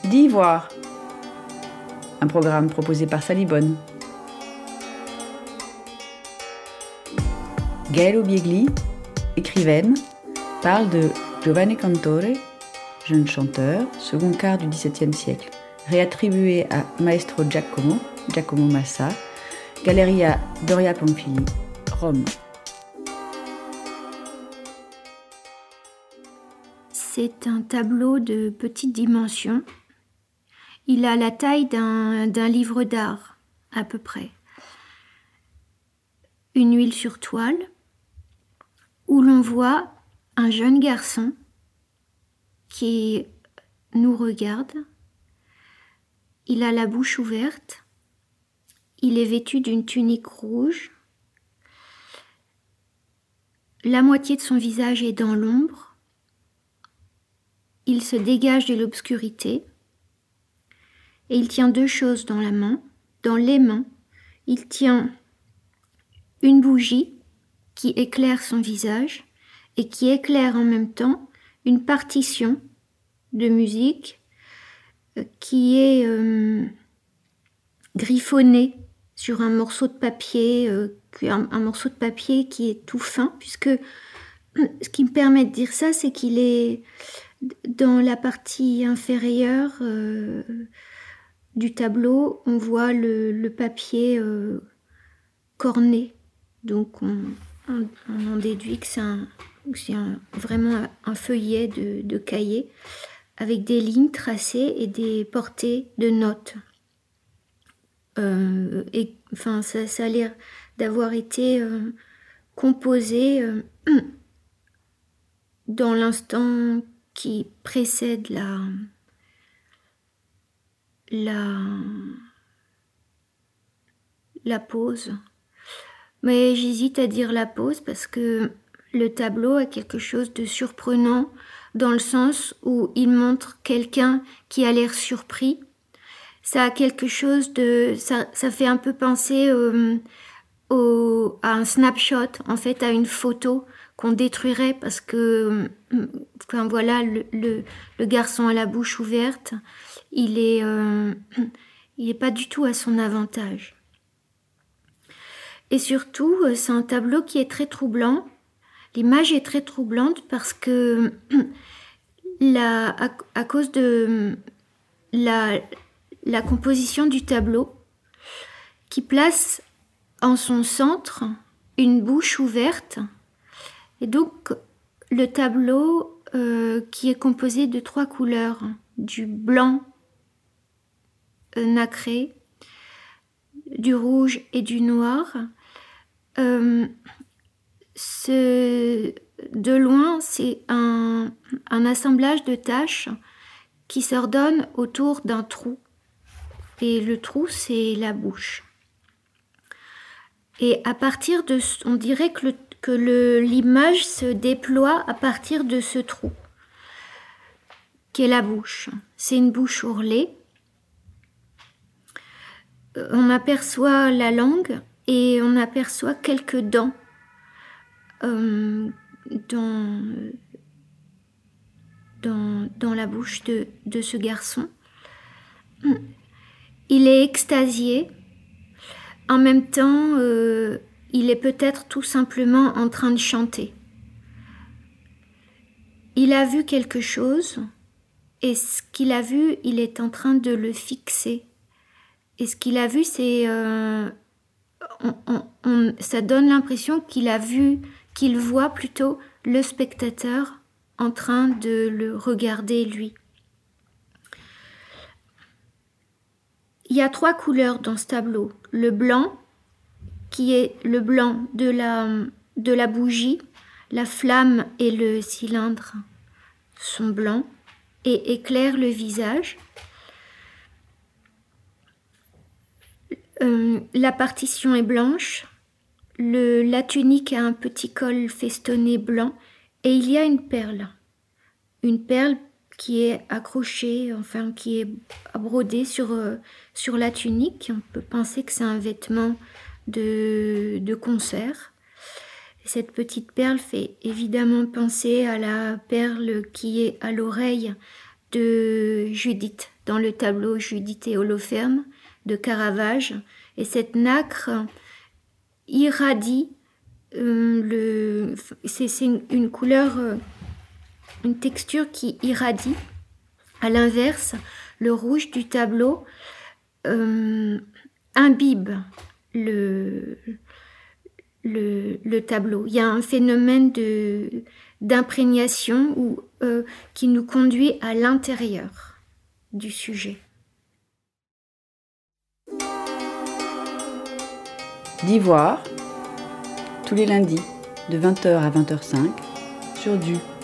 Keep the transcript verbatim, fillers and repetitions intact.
d'Ivoire. Un programme proposé par Sally Bonne. Gaëlle Obiegli, écrivaine, parle de Giovanni Cantore, jeune chanteur, second quart du dix-septième siècle, réattribué à Maestro Giacomo, Giacomo Massa, Galleria Doria Pamphili, Rome. C'est un tableau de petite dimension. Il a la taille d'un, d'un livre d'art, à peu près. Une huile sur toile, où l'on voit un jeune garçon qui nous regarde. Il a la bouche ouverte. Il est vêtu d'une tunique rouge. La moitié de son visage est dans l'ombre. Il se dégage de l'obscurité. Et il tient deux choses dans la main, dans les mains. Il tient une bougie qui éclaire son visage et qui éclaire en même temps une partition de musique qui est euh, griffonnée sur un morceau de papier, euh, un, un morceau de papier qui est tout fin, puisque ce qui me permet de dire ça, c'est qu'il est dans la partie inférieure euh, du tableau, on voit le, le papier euh, corné. Donc on, on, on en déduit que c'est, un, c'est un, vraiment un feuillet de, de cahier avec des lignes tracées et des portées de notes. Euh, et, enfin, ça, ça a l'air d'avoir été euh, composé euh, dans l'instant qui précède la, la, la pause. Mais j'hésite à dire la pause parce que le tableau a quelque chose de surprenant dans le sens où il montre quelqu'un qui a l'air surpris. Ça a quelque chose de... Ça, ça fait un peu penser euh, au, à un snapshot, en fait, à une photo qu'on détruirait parce que, enfin voilà, le, le, le garçon à la bouche ouverte, il est, euh, il est pas du tout à son avantage. Et surtout, c'est un tableau qui est très troublant. L'image est très troublante parce que, la, à, à cause de la, la composition du tableau, qui place en son centre une bouche ouverte. Et donc, le tableau euh, qui est composé de trois couleurs, du blanc euh, nacré, du rouge et du noir, euh, ce, de loin, c'est un, un assemblage de taches qui s'ordonnent autour d'un trou. Et le trou, c'est la bouche. Et à partir de... On dirait que, le, que le, l'image se déploie à partir de ce trou, qui est la bouche. C'est une bouche ourlée. On aperçoit la langue et on aperçoit quelques dents euh, dans, dans, dans la bouche de, de ce garçon. Il est extasié. En même temps, euh, il est peut-être tout simplement en train de chanter. Il a vu quelque chose et ce qu'il a vu, il est en train de le fixer. Et ce qu'il a vu, c'est... Euh, on, on, on, ça donne l'impression qu'il a vu, qu'il voit plutôt le spectateur en train de le regarder lui. Il y a trois couleurs dans ce tableau. Le blanc, qui est le blanc de la, de la bougie. La flamme et le cylindre sont blancs et éclairent le visage. Euh, la partition est blanche. Le, la tunique a un petit col festonné blanc. Et il y a une perle. Une perle qui est accrochée, enfin qui est brodée sur, euh, sur la tunique. On peut penser que c'est un vêtement de, de concert. Cette petite perle fait évidemment penser à la perle qui est à l'oreille de Judith dans le tableau Judith et Holoferne de Caravage. Et cette nacre irradie, euh, le, c'est, c'est une, une couleur, euh, une texture qui irradie. À l'inverse, le rouge du tableau euh, imbibe le, le, le tableau. Il y a un phénomène de, d'imprégnation ou, euh, qui nous conduit à l'intérieur du sujet. D'Ivoire, tous les lundis, de vingt heures à vingt heures cinq, sur Du.